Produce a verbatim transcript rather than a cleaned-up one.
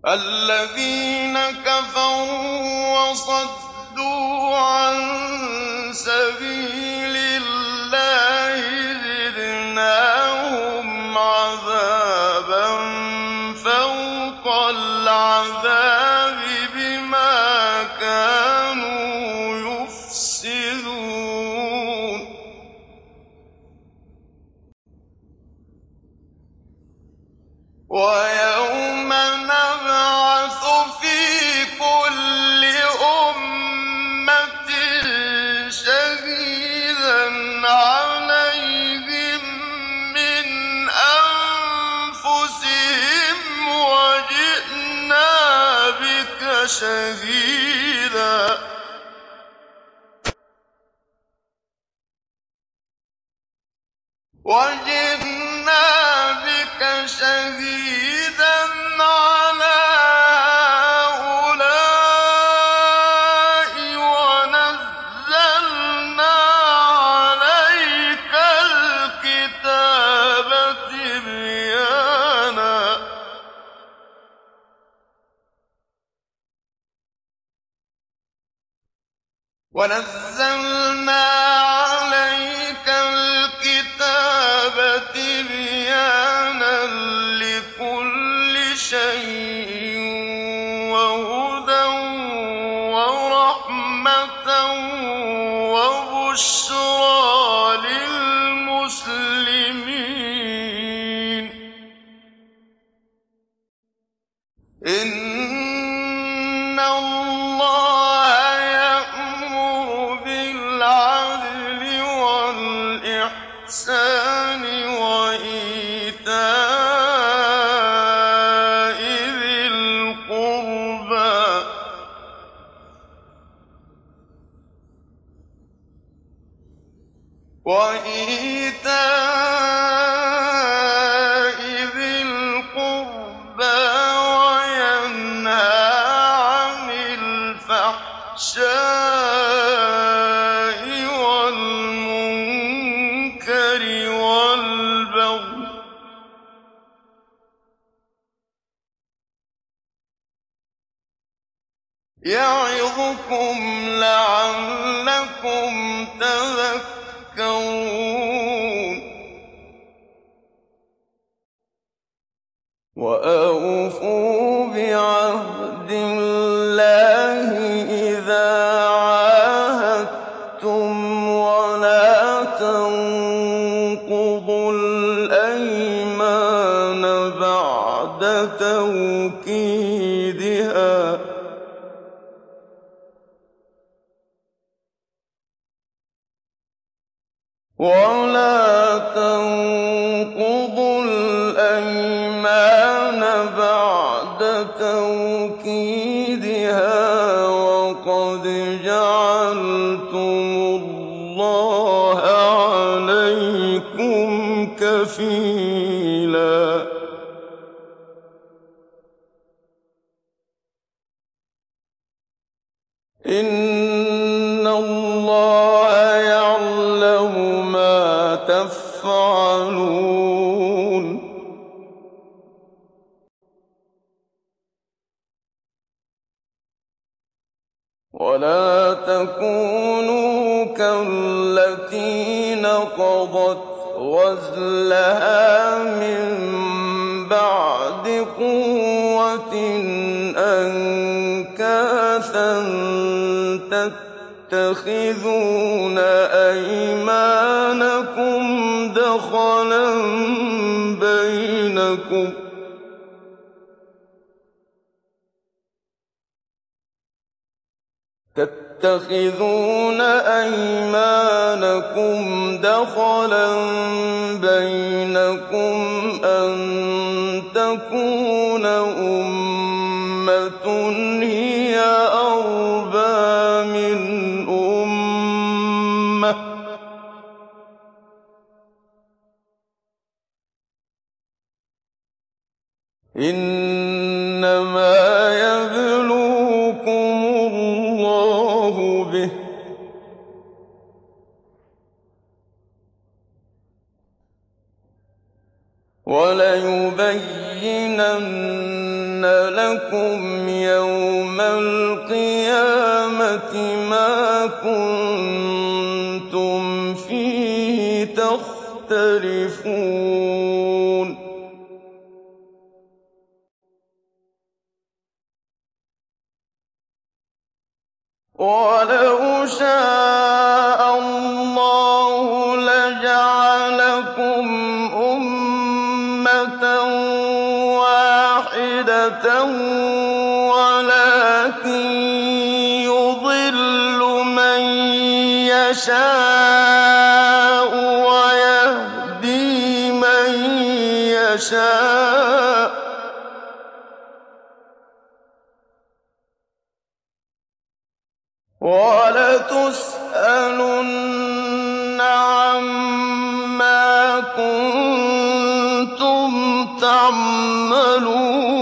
الذين كفروا وصدوا عن سبيل الله زدناهم عذابا فوق العذاب بما كانوا يفسدون ويوم نبعث في كل أمة شهيدا عليهم من أنفسهم وجئنا بك شهيدا وجئنا بك شهيدا على هؤلاء ونزلنا عليك الكتاب تبيانا ونزلنا عليك الكتاب تبيانا لكل شيء وهدى ورحمة وبشرى للمسلمين إن الله يأمر بالعدل والإحسان وإيتاء ذي القربى وإيتاء ذي القربى وينهى عن الفحشاء والمنكر والبغي يعظكم لعلكم تذكرون وأوفوا بعهد الله إذا عاهدتم ولا تنقضوا الأيمان بعد توكيدها ولا تنقضوا الأيمان بعد توكيدها وقد جعلتم الله عليكم كفيلا إن الله يعلم ما تفعلون ولا تكونوا كالتي نقضت غزلها من بعد قوة أنكاثا تتخذون أيمانكم دخلا بينكم تتخذون أيمانكم دخلا بينكم أن تكون أمة هي أربى من أمة إنما يبلوكم الله به وَلَيُبَيِّنَنَّ لَكُمْ يَوْمَ الْقِيَامَةِ مَا كُنتُمْ فِيهِ تَخْتَلِفُونَ وَلَوْ شَاءَ اللَّهُ لَجَعَلَكُمْ أُمَّةً وَاحِدَةً وَلَٰكِن يُضِلُّ مَن يَشَاءُ وَيَهْدِي مَن يَشَاءُ ۚ وَلَتُسْأَلُنَّ عَمَّا كُنتُمْ تَعْمَلُونَ